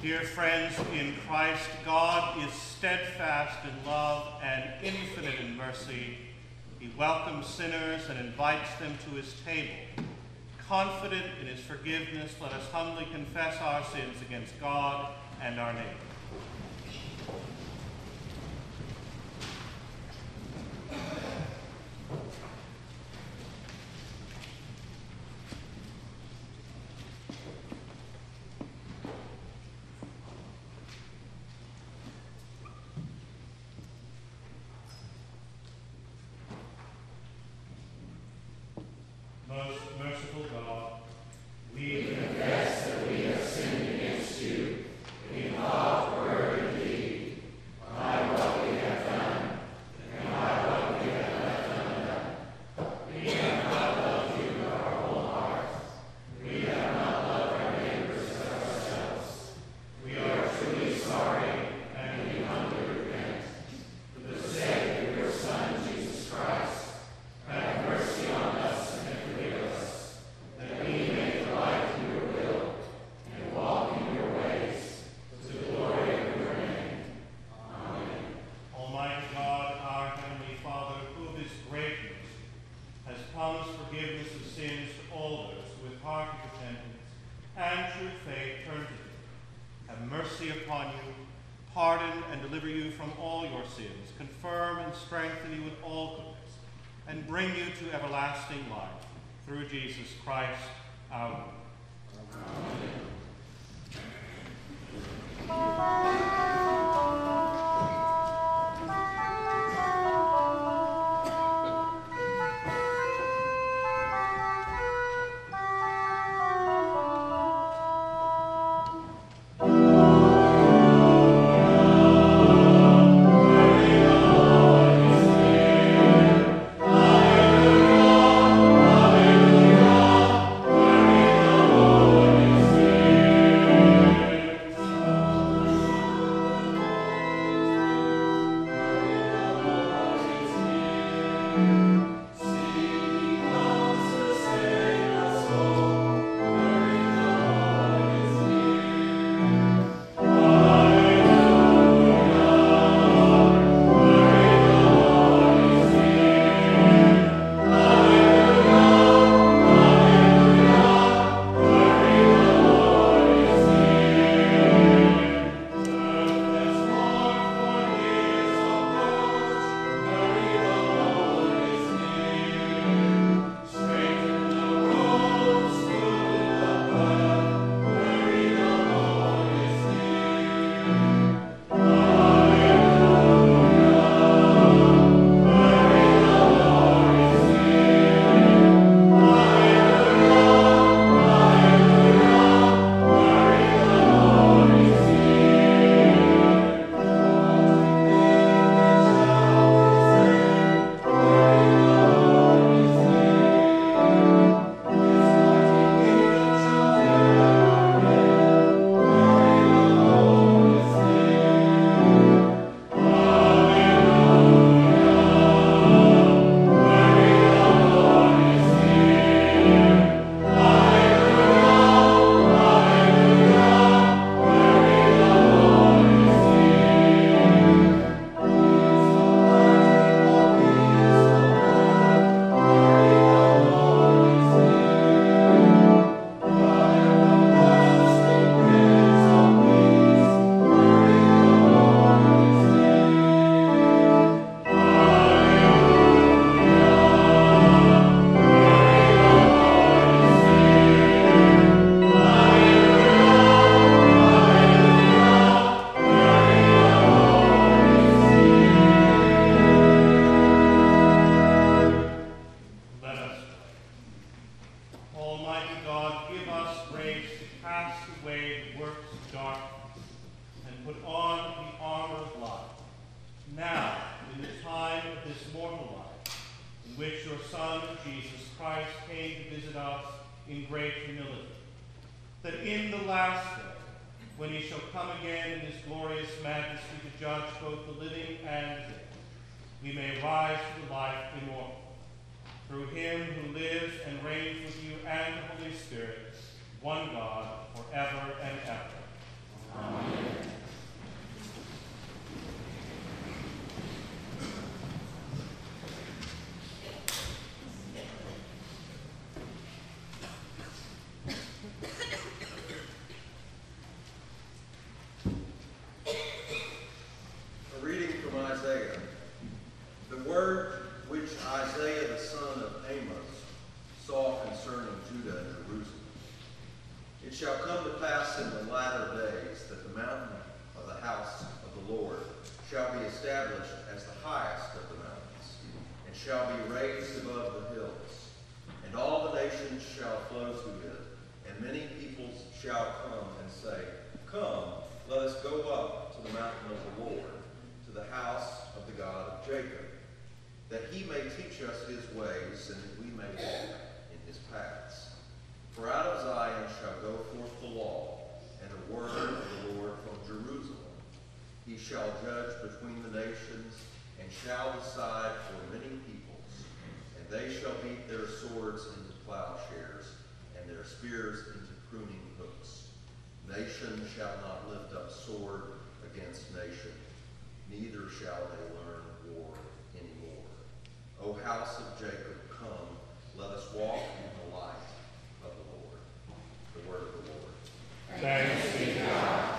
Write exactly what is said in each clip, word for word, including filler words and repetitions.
Dear friends in Christ, God is steadfast in love and infinite in mercy. He welcomes sinners and invites them to his table. Confident in his forgiveness, let us humbly confess our sins against God and our neighbor. Most merciful God, we confess that we have sinned against you in thought, word, and deed, by what we have done and by what we have left undone. We have not loved you with our whole hearts. We have not loved our neighbors as ourselves. We are truly sorry and we humbly repent. For the sake of your Son, Jesus Christ, have mercy on us and forgive us, that we may delight in your will and walk in your ways, to the glory of your name. Amen. Almighty God, our Heavenly Father, who of his greatness has promised forgiveness of sins to all those who with hearty repentance and true faith turn to him, have mercy upon you, pardon and deliver you from all your sins, confirm and strengthen you in all goodness, and bring you to everlasting life, through Jesus Christ, our Lord. When he shall come again in his glorious majesty to judge both the living and the dead, we may rise to life immortal. Through him who lives and reigns with you and the Holy Spirit, one God, forever and ever. Amen. pass in the latter days that the mountain of the house of the Lord shall be established as the highest of the mountains, and shall be raised above the hills. And all the nations shall flow to it, and many peoples shall come and say, Come, let us go up to the mountain of the Lord, to the house of the God of Jacob, that he may teach us his ways, and that we may walk in his paths. For out of Zion shall go forth the law, and the word of the Lord from Jerusalem. He shall judge between the nations, and shall decide for many peoples. And they shall beat their swords into plowshares, and their spears into pruning hooks. Nation shall not lift up sword against nation, neither shall they learn war anymore. O house of Jacob, come, let us walk in the light of the Lord. The word of the Lord. Thanks be to God.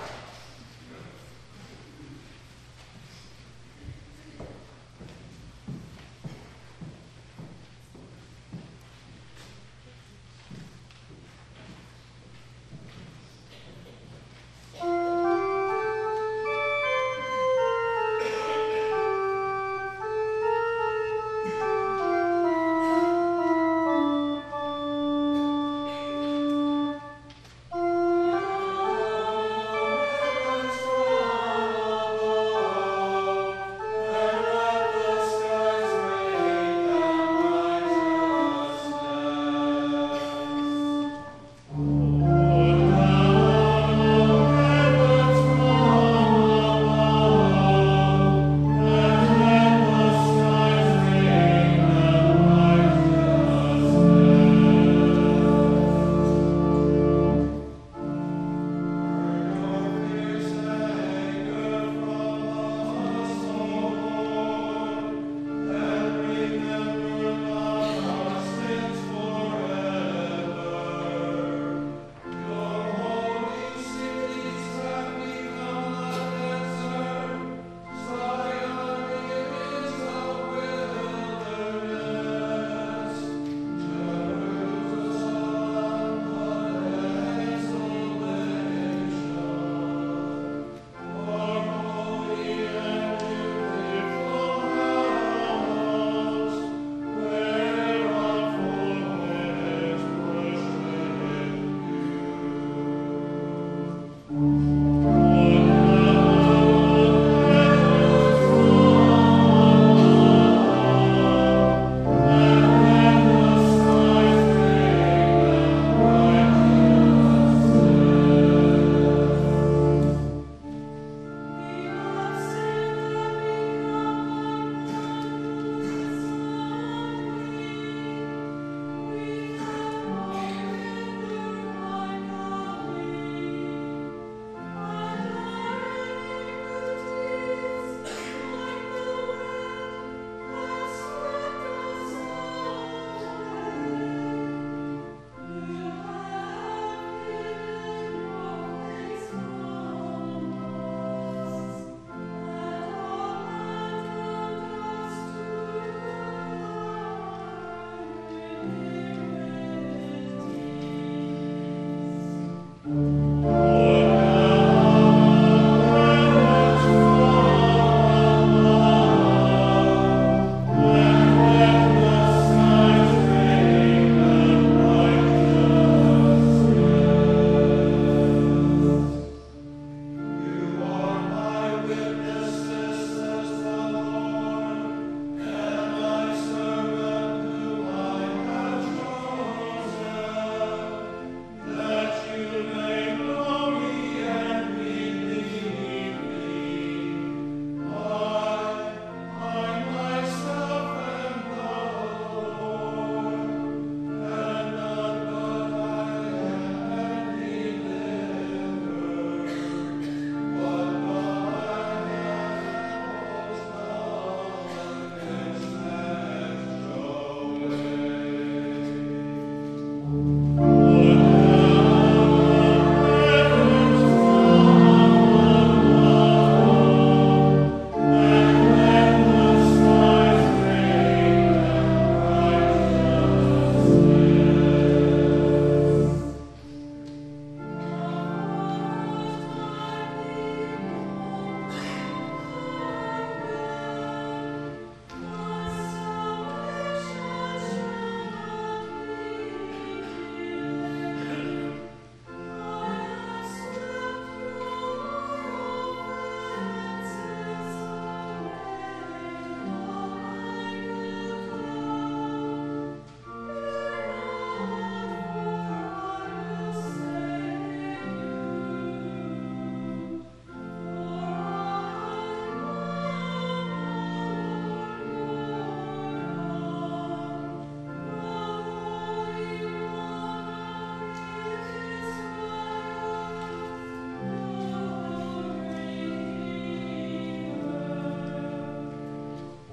Thank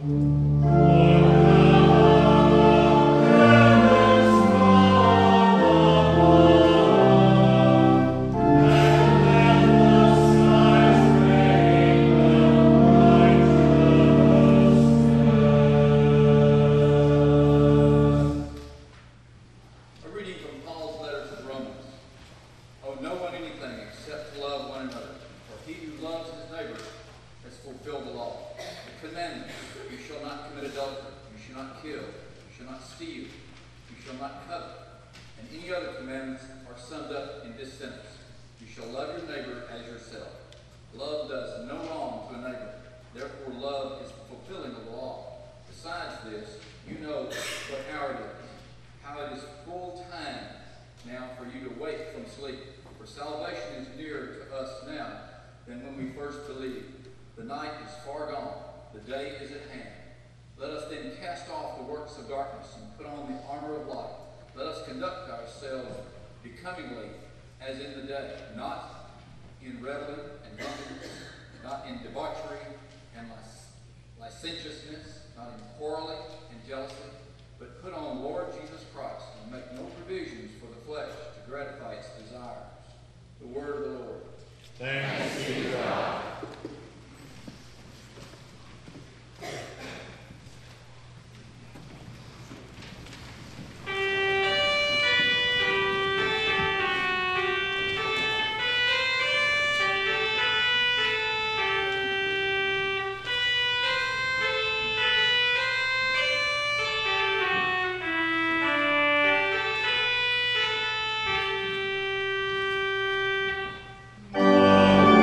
Amen.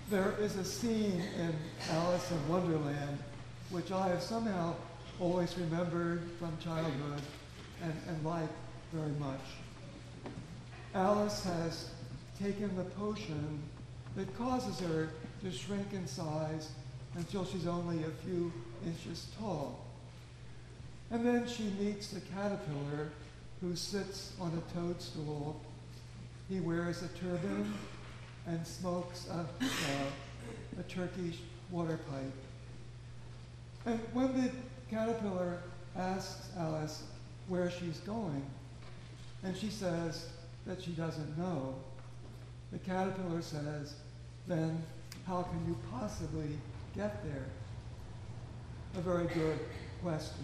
There is a scene in Alice in Wonderland which I have somehow always remembered from childhood and, and liked very much. Alice has taken the potion that causes her to shrink in size until she's only a few inches tall. And then she meets the caterpillar who sits on a toadstool. He wears a turban and smokes a, uh, a Turkish water pipe. And when the caterpillar asks Alice where she's going, and she says that she doesn't know, the caterpillar says, then how can you possibly get there? A very good question.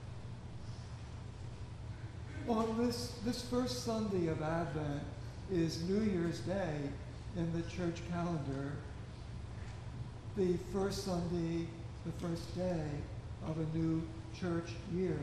On this, this first Sunday of Advent is New Year's Day in the church calendar, the first Sunday, the first day of a new church year.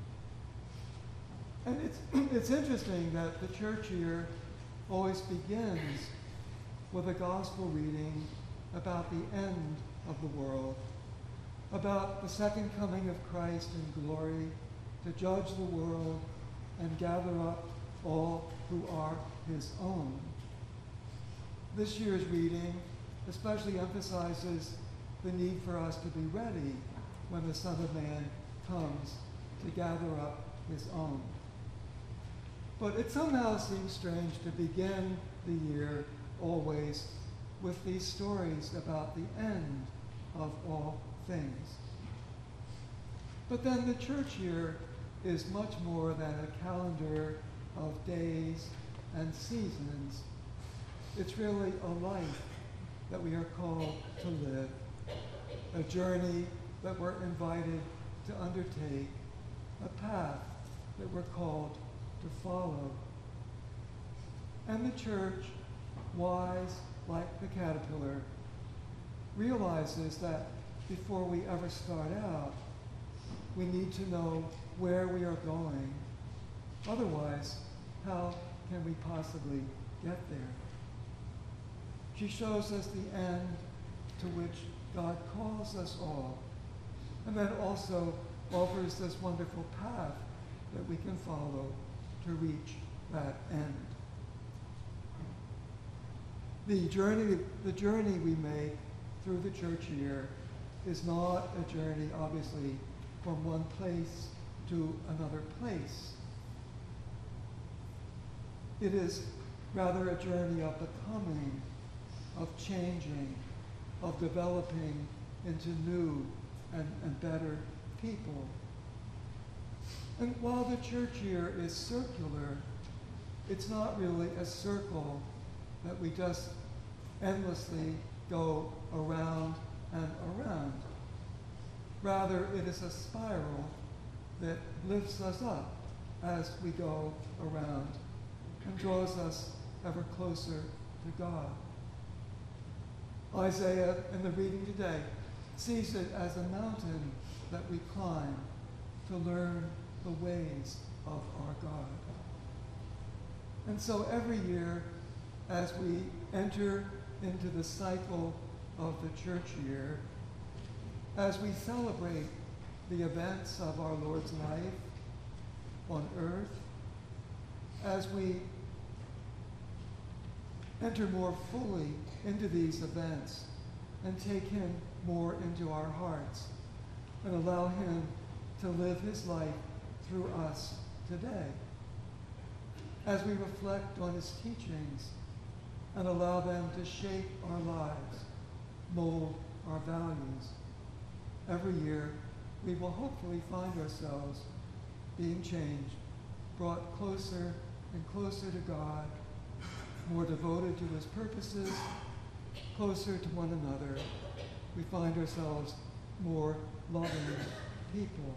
And it's, it's interesting that the church year always begins with a gospel reading about the end of the world, about the second coming of Christ in glory to judge the world and gather up all who are his own. This year's reading especially emphasizes the need for us to be ready when the Son of Man comes to gather up his own. But it somehow seems strange to begin the year always with these stories about the end of all things. But then the church year is much more than a calendar of days and seasons. It's really a life that we are called to live, a journey that we're invited to undertake, a path that we're called to follow. And the church, wise like the caterpillar, realizes that before we ever start out, we need to know where we are going. Otherwise, how can we possibly get there? She shows us the end to which God calls us all, and then also offers this wonderful path that we can follow to reach that end. The journey, the journey we make through the church year is not a journey, obviously, from one place to another place. It is rather a journey of becoming, of changing, of developing into new and, and better people. And while the church year is circular, it's not really a circle that we just endlessly go around and around. Rather, it is a spiral that lifts us up as we go around and draws us ever closer to God. Isaiah, in the reading today, sees it as a mountain that we climb to learn the ways of our God. And so every year, as we enter into the cycle of the church year, as we celebrate the events of our Lord's life on earth, as we enter more fully into these events and take him more into our hearts and allow him to live his life through us today, as we reflect on his teachings and allow them to shape our lives, mold our values. Every year, we will hopefully find ourselves being changed, brought closer and closer to God, more devoted to his purposes, closer to one another. We find ourselves more loving people.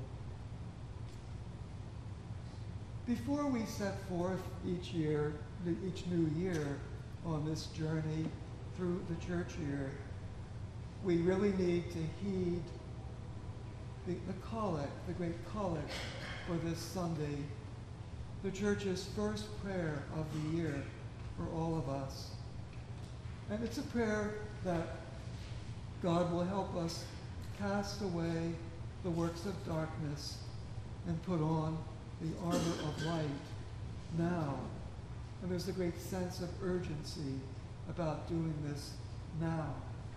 Before we set forth each year, each new year, on this journey through the church year, we really need to heed the, the collect, the great collect for this Sunday, the church's first prayer of the year for all of us. And it's a prayer that God will help us cast away the works of darkness and put on the armor of light now. And there's a great sense of urgency about doing this now.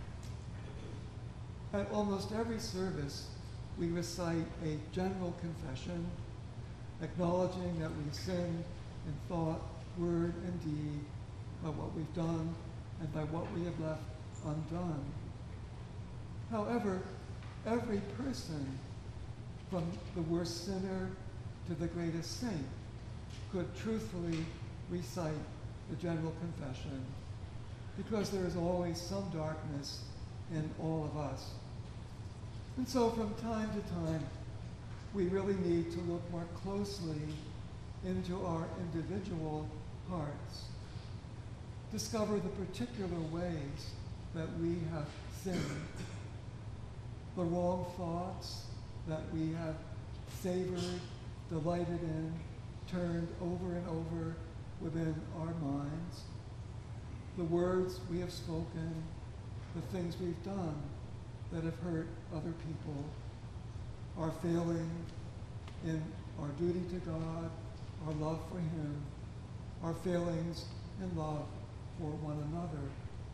At almost every service, we recite a general confession, acknowledging that we sin in thought, word, and deed by what we've done and by what we have left undone. However, every person, from the worst sinner to the greatest saint, could truthfully recite the general confession, because there is always some darkness in all of us. And so from time to time, we really need to look more closely into our individual hearts, discover the particular ways that we have sinned, the wrong thoughts that we have savored, delighted in, turned over and over within our minds, the words we have spoken, the things we've done that have hurt other people, our failing in our duty to God, our love for Him, our failings in love for one another.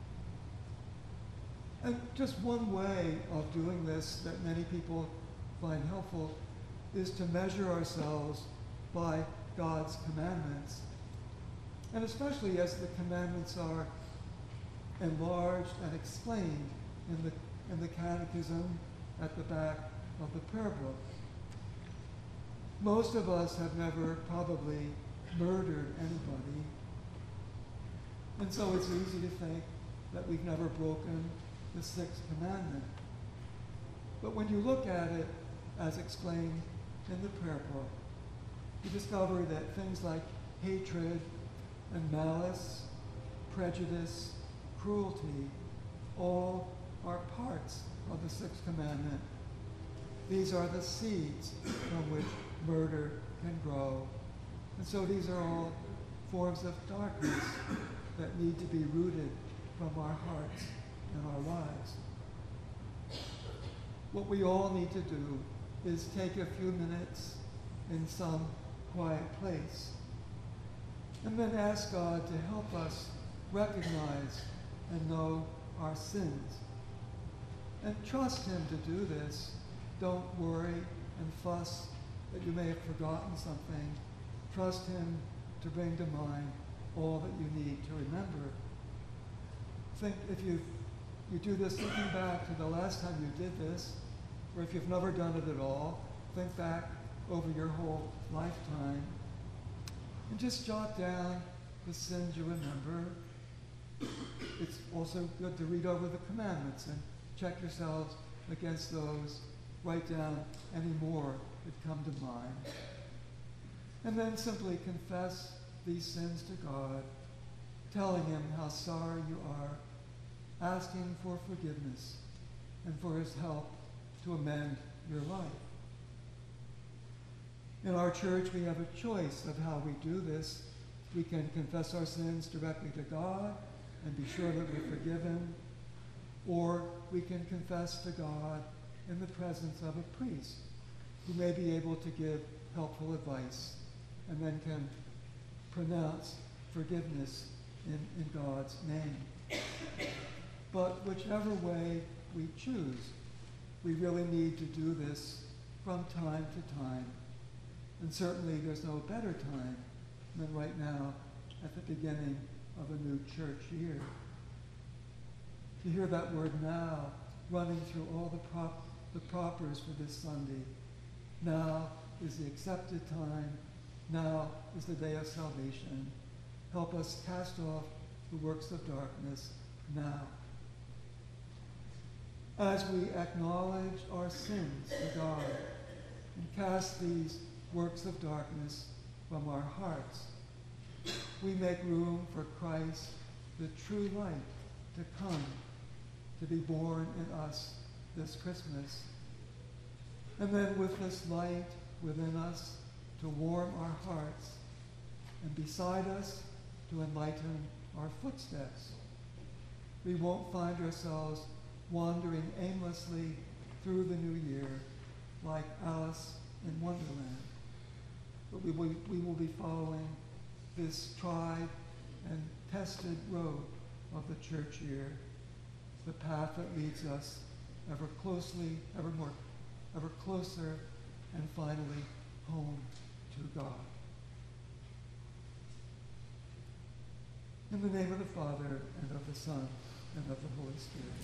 And just one way of doing this that many people find helpful is to measure ourselves by God's commandments. And especially as the commandments are enlarged and explained in the, in the catechism at the back of the prayer book. Most of us have never probably murdered anybody. And so it's easy to think that we've never broken the sixth commandment. But when you look at it as explained in the prayer book, you discover that things like hatred and malice, prejudice, cruelty, all are parts of the sixth commandment. These are the seeds from which murder can grow. And so these are all forms of darkness that need to be rooted from our hearts and our lives. What we all need to do is take a few minutes in some quiet place and then ask God to help us recognize and know our sins. And trust Him to do this. Don't worry and fuss that you may have forgotten something. Trust Him to bring to mind all that you need to remember. Think if you you do this thinking back to the last time you did this, or if you've never done it at all, think back over your whole lifetime and just jot down the sins you remember. It's also good to read over the commandments and check yourselves against those. Write down any more that come to mind. And then simply confess these sins to God, telling Him how sorry you are, asking for forgiveness and for His help to amend your life. In our church, we have a choice of how we do this. We can confess our sins directly to God and be sure that we're forgiven, or we can confess to God in the presence of a priest who may be able to give helpful advice and then can pronounce forgiveness in, in God's name. But whichever way we choose, we really need to do this from time to time. And certainly there's no better time than right now at the beginning of a new church year. To hear that word now running through all the, prop, the propers for this Sunday. Now is the accepted time. Now is the day of salvation. Help us cast off the works of darkness now. As we acknowledge our sins to God and cast these works of darkness from our hearts, we make room for Christ, the true light, to come, to be born in us this Christmas. And then with this light within us to warm our hearts, and beside us to enlighten our footsteps, we won't find ourselves wandering aimlessly through the new year like Alice in Wonderland. But we will, we will be following this tried and tested road of the church year, the path that leads us ever closely, ever more, ever closer, and finally home to God. In the name of the Father, and of the Son, and of the Holy Spirit.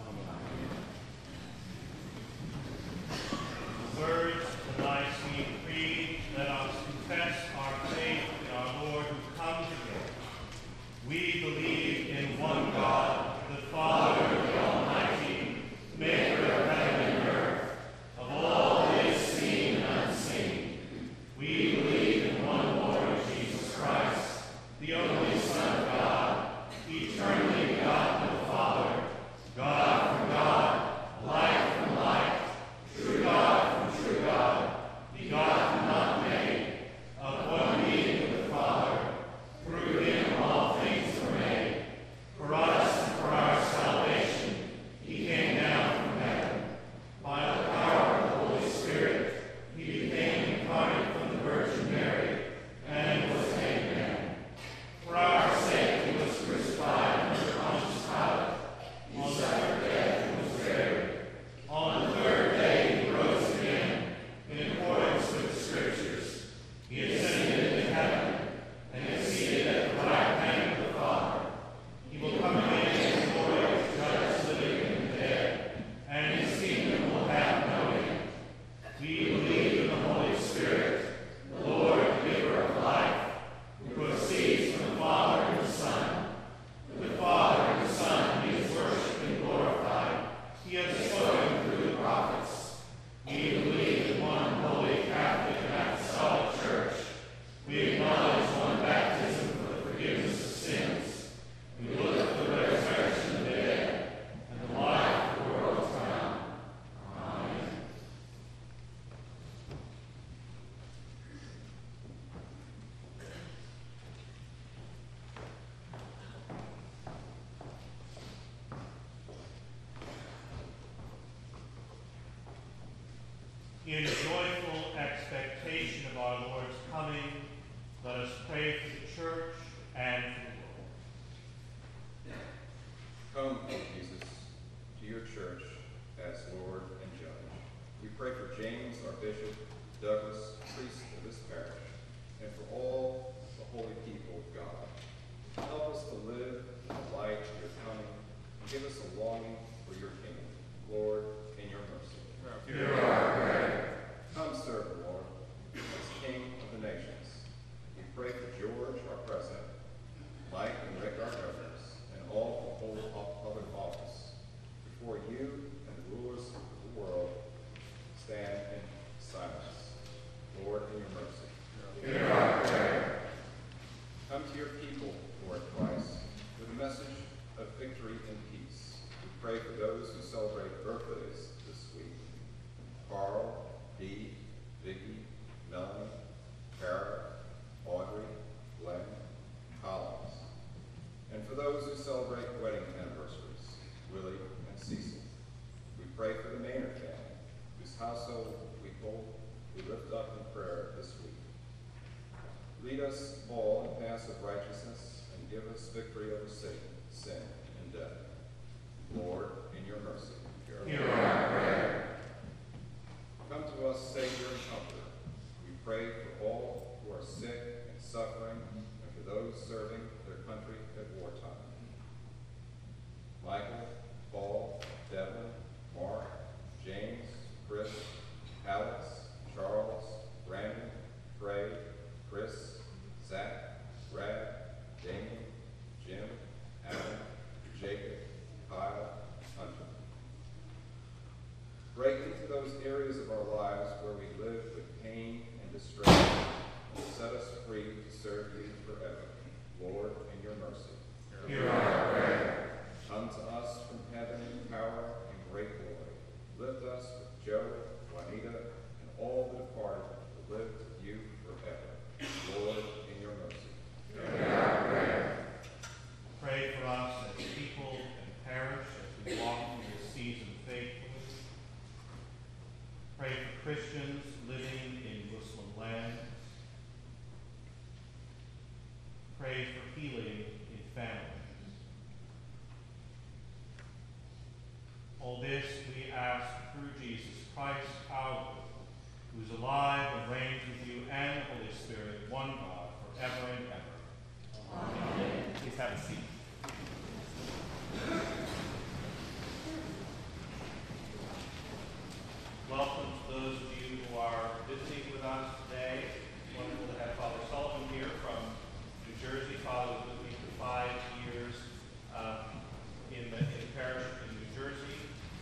Amen. The words of the Nicene Creed, let us confess our faith in our Lord who comes again. We believe in one God, the Father, the Almighty, maker of heaven and earth, of all that is seen and unseen. We believe in one Lord Jesus Christ, the only Son of God, eternally begotten of the Father, God from God, light from light, true God from true God, begotten, not made, of one being with the Father. Through him all things were made. For us and for our salvation, he came down from heaven. By the power of the Holy Spirit, he became incarnate from the Virgin Mary, and was made man. For our sake he was crucified under Pontius Pilate. He suffered death and was buried. On the third day he rose again, in accordance with the Scriptures. He ascended into heaven, and is seated at the right hand of the Father. He will come again in glory to judge the living and the dead, and his kingdom will have no end. We believe in the Holy Spirit, the Lord, giver of life, who proceeds from the Father and the Son. With the Father and the Son he is worshipped and glorified. He has spoken through the prophets. We believe in one holy Catholic and Apostolic Church. We acknowledge one baptism for the forgiveness of sins. We look for the resurrection of the dead and the life of the world to come. Amen. In joyful expectation of our Lord's coming, let us pray for the church and for the world. Come, O Jesus, to your church as Lord and Judge. We pray for James, our bishop, Douglas, priest of this parish, and for all the holy people of God. Help us to live in the light of your coming, and give us a longing for your kingdom. Lord, in your mercy. Hear our prayer. Come serve the Lord as King of the nations. We pray for George, our president, Mike and Rick, our governors, and all who hold public office. Before you and the rulers of the world, stand in silence. Lord, in your mercy. Hear our prayer. Come to your people, Lord Christ, with a message of victory and peace. We pray for those who celebrate birthdays this week. Carl, Dee, Vicky, Melanie, Kara, Audrey, Glenn, Collins. And for those who celebrate wedding anniversaries, Willie and Cecil. We pray for the Maynard family, whose household we hold, we lift up in prayer this week. Lead us all in paths of righteousness and give us victory over Satan, sin, and death. Lord, in your mercy. Hear our prayer. Come to us, Savior and Comforter. We pray for all who are sick and suffering, and for those serving their country at wartime. Michael, Paul, Devlin, Mark, James, Chris, Alex, Charles, Brandon, Craig, Chris, Zach, Brad, Damien, Jim, Adam, Jacob, Kyle, Hunter. Break into those areas of our lives where we live with pain and distress, and set us free to serve you forever. Lord, All this we ask through Jesus Christ, our Lord, who is alive and reigns with you and the Holy Spirit, one God, forever and ever. Amen. Please have a seat. Welcome to those of you who are visiting with us today. It's wonderful to have Father Sullivan here from New Jersey. Father was with me for five years um, in, the, in the parish in New Jersey.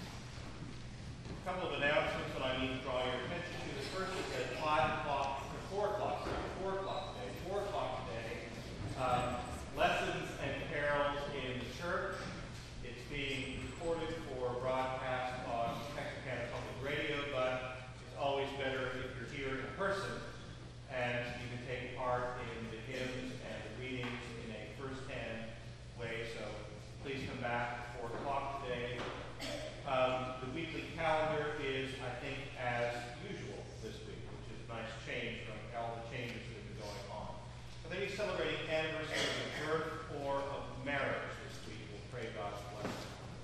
A couple of announcements that I need to draw your attention to. The first is at five o'clock, or four o'clock, sorry, four o'clock today, four o'clock today. Um, lessons and carols in the church. It's being recorded for broadcast on Texarkana Public Radio, but it's always better if you're here in person and you can take part in the hymns and the readings in a first-hand way. So please come back at four o'clock today. Um, the weekly calendar is, I think, as usual this week, which is a nice change from all the changes that have been going on. Are they celebrating anniversaries of birth or of marriage this week? We'll pray God's blessing.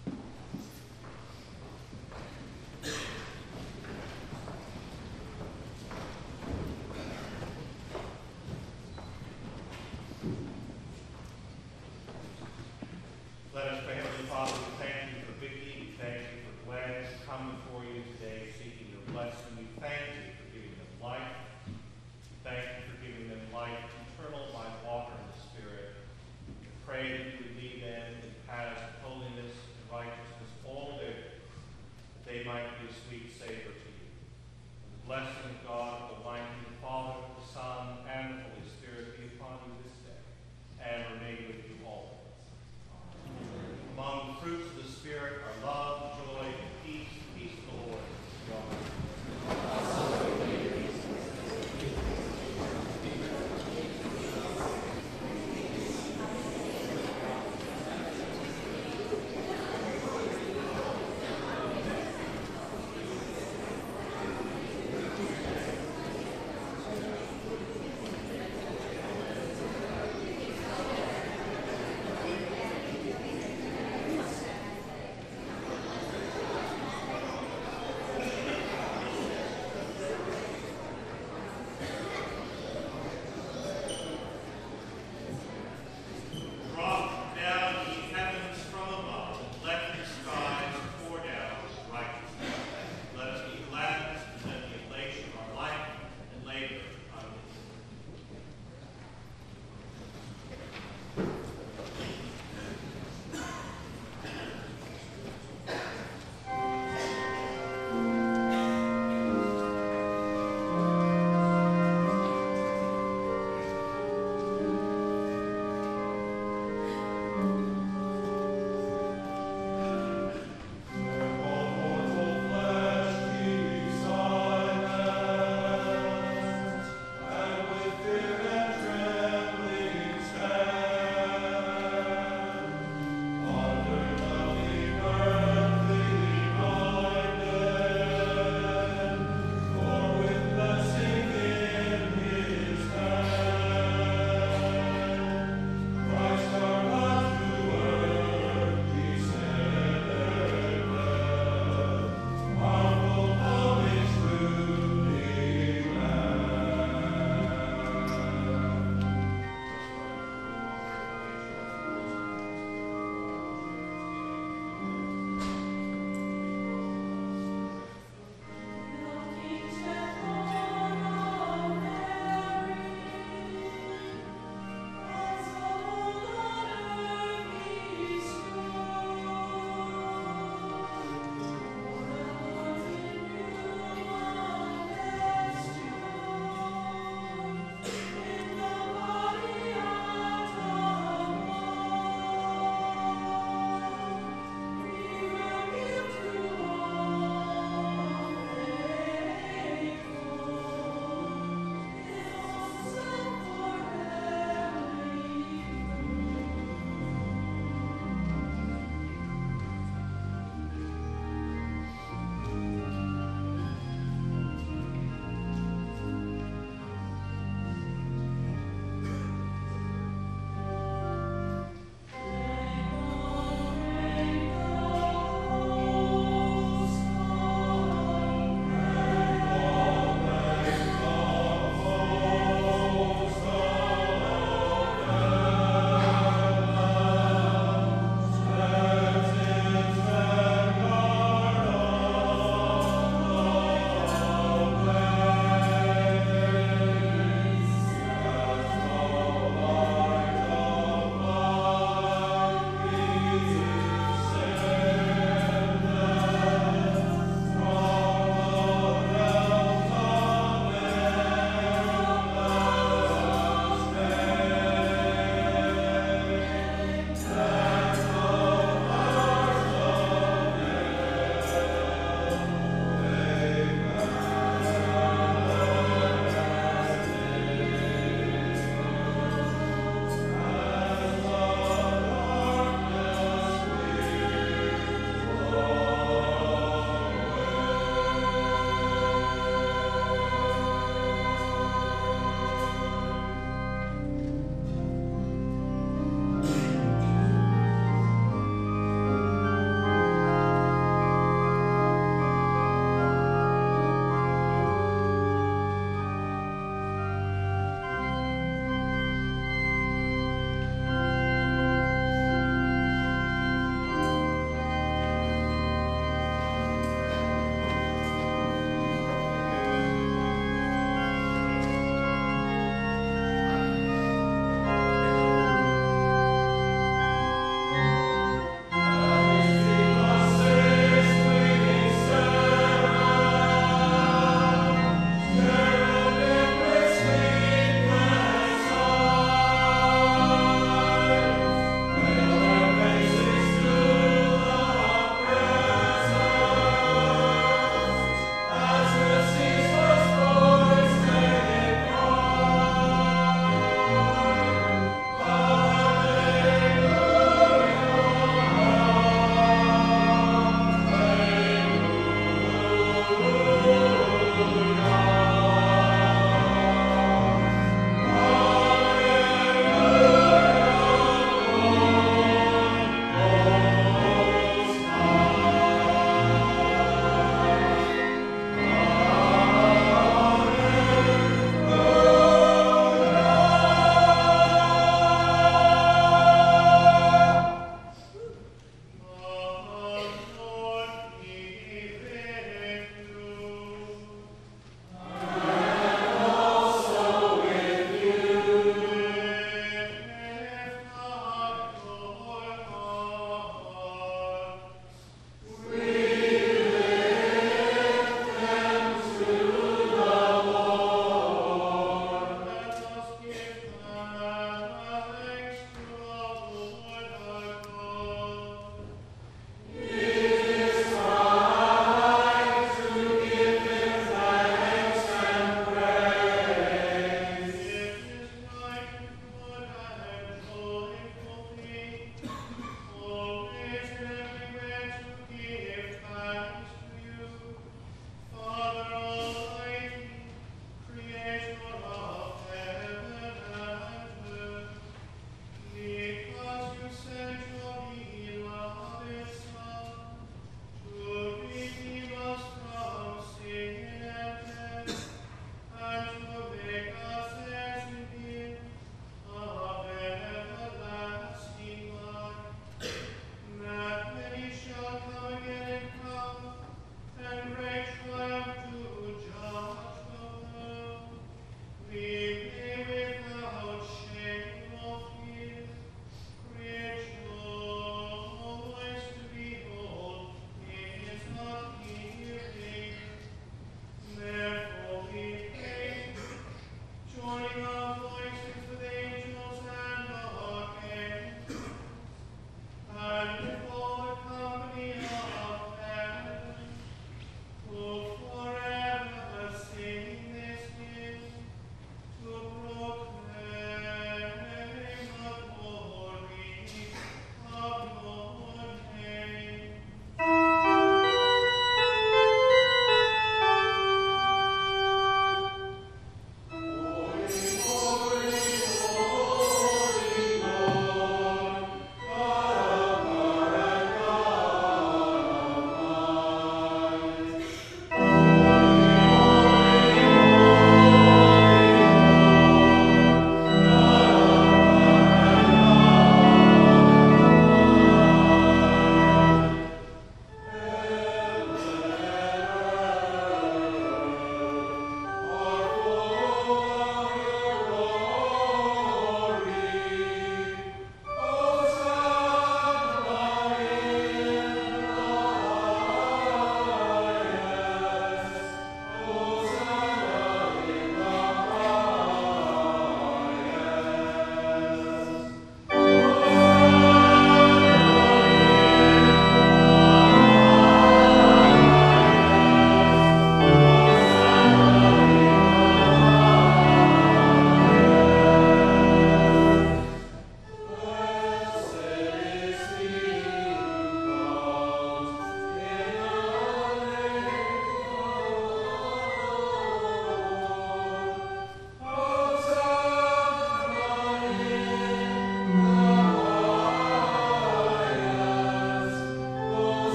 Let us pray. Heavenly Father, we thank you for Vicky. We thank you for Glenn who come before you today seeking your blessing. We thank you for giving them life. We thank you for giving them life eternal by water and the Spirit. We pray that you would lead them in paths of holiness and righteousness all day, that they might be a sweet savor to you. The blessing of God, Almighty, the Father, the Son, and the Holy Spirit be upon you this day, and remain with you always. Among the fruits of the Spirit are love, joy, and peace. The peace of the Lord be always with you.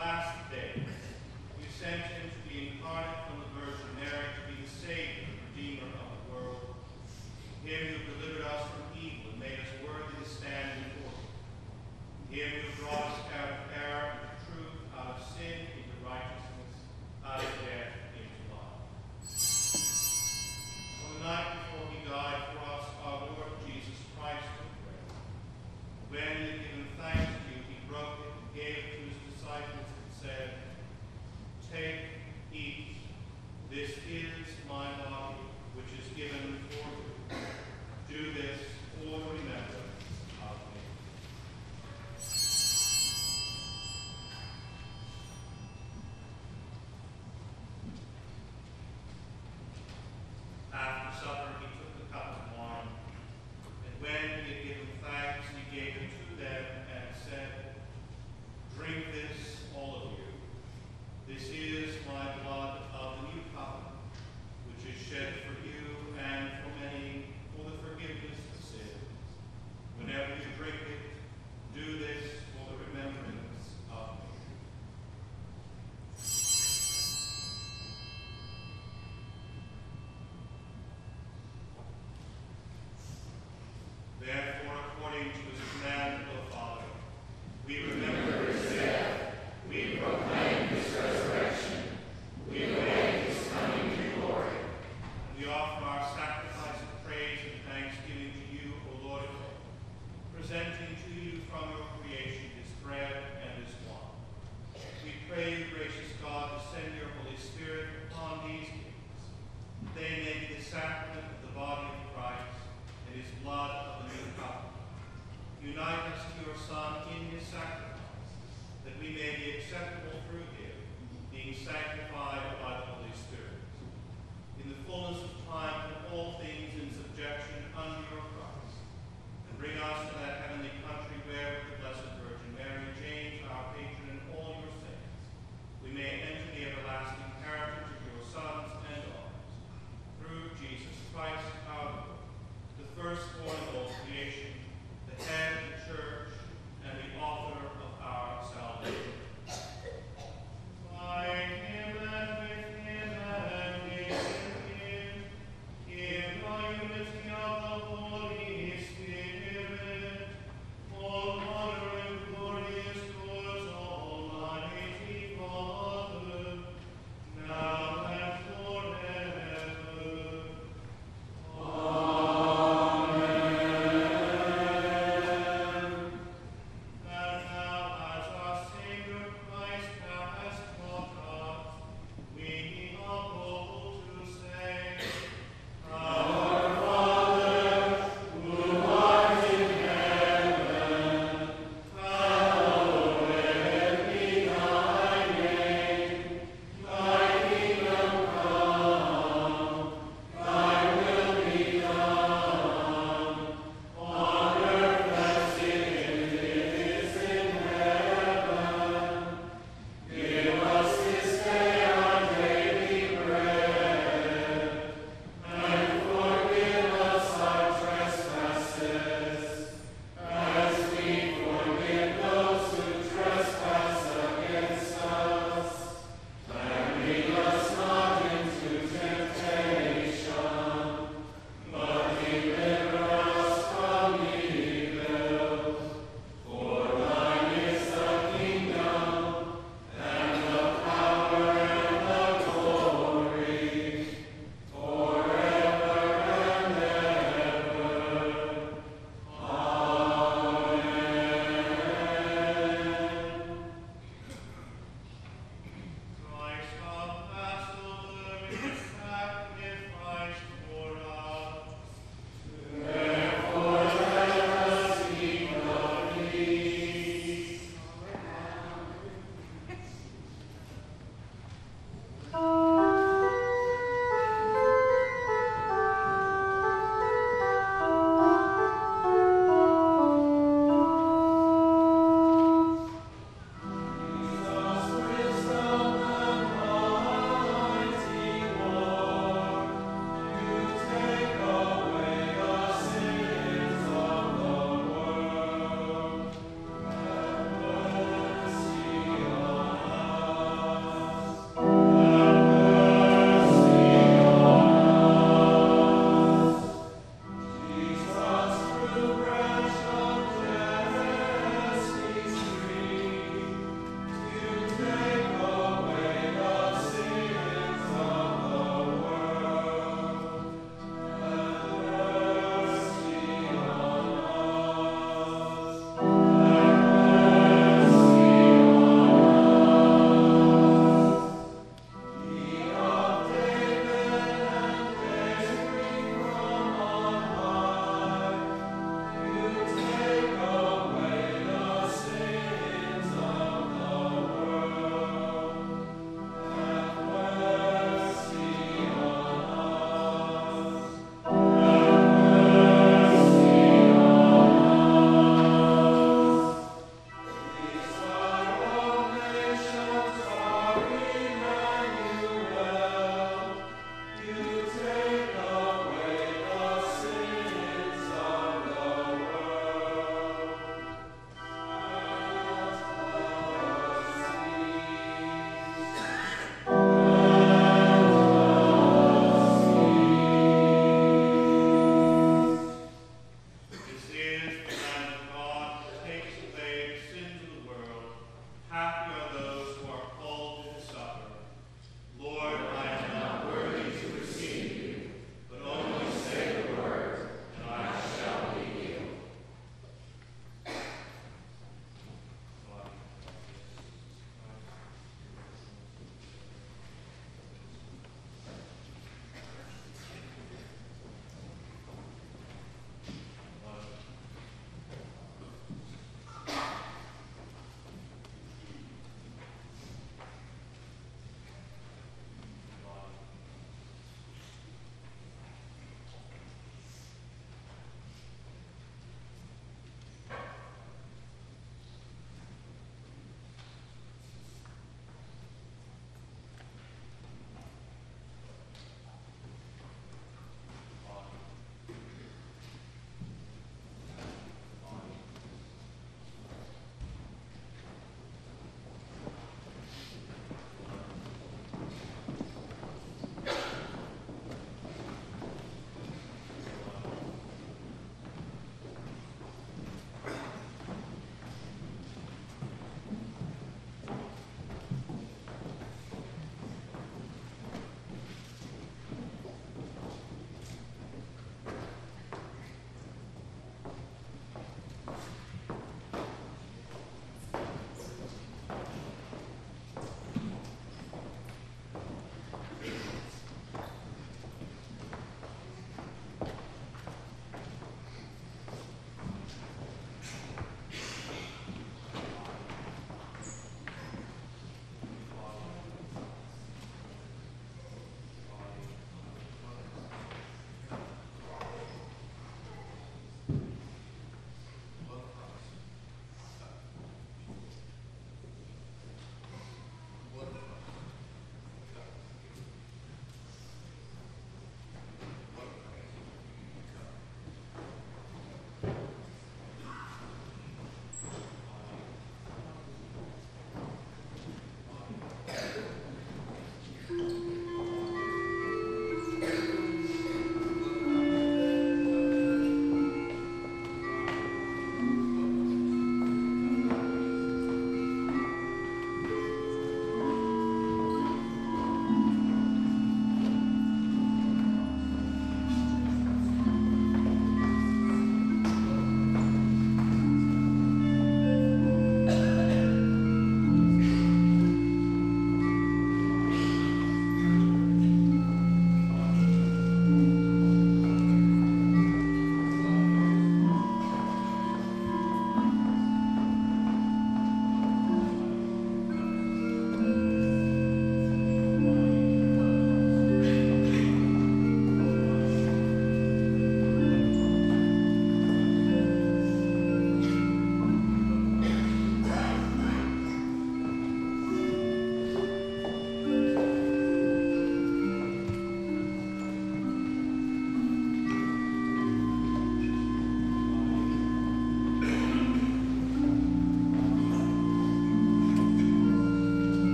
last days, you sent him to be incarnate from the Virgin Mary, to be the Savior, the Redeemer of the world. Him you delivered us from evil and made us worthy to stand before you. Him you brought us out of error into truth, out of sin into righteousness, out of death into life. On the night before he died for us, our Lord Jesus Christ, we pray. When he had given thanks to you, he broke it and gave it to his disciples and said, "Take, eat, this is